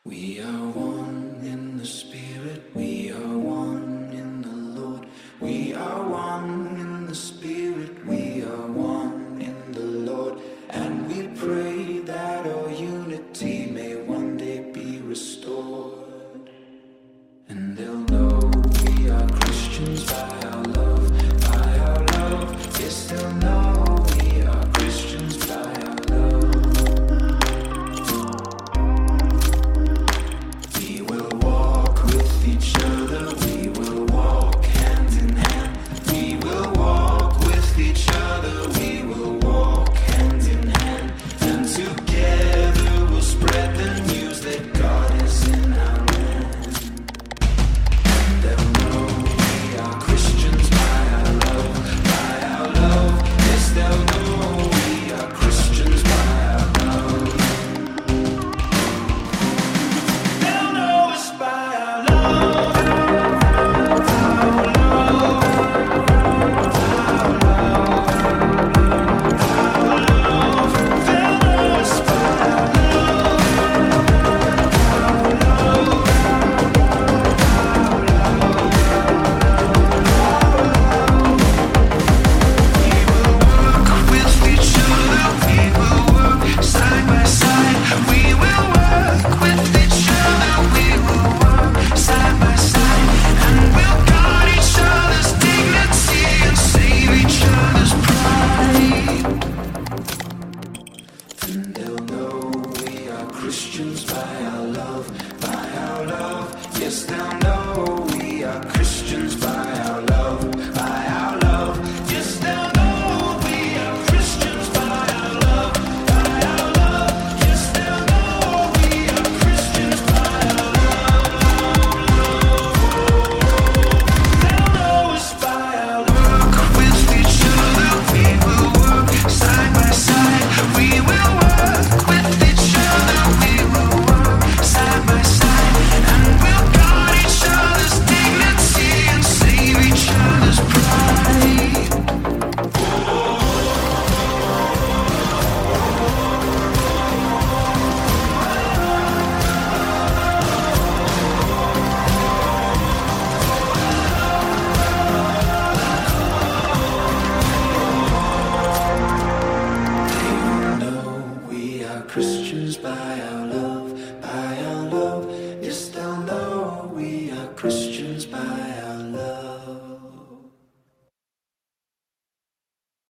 We are one in the Spirit, we are one in the Lord. We are one in the Spirit, we are one in the Lord. And we pray that our unity may one day be restored. And they'll know we are Christians by our love, by our love. Yes, they'll know we are Christians by our love. We will walk with each other, we will walk hand in hand. We will walk with each other, we will walk hand in hand. And together we'll spread the news that God is in our land. And they'll know we are Christians by our love, by our love. Yes, they'll know we are Christians by our love. They'll know us by our love, our love, our love, our love. They'll know us by our work with each other, we will work side by side. We will work with each other, we will work side by side. And we'll guard each other's dignity and save each other's pride. And they'll know we are Christians by our love, by our love. Yes, they'll know we are Christians by our love, by our love. Yes, they'll know we are Christians by our love, by our love. Yes, they'll know we are Christians by our love. They'll know us by our love. Work with each other, we will work side by side. We will work with each other, we will work side by side. And we'll guard each other's dignity and save each other's pride. They will know we are Christians by our love.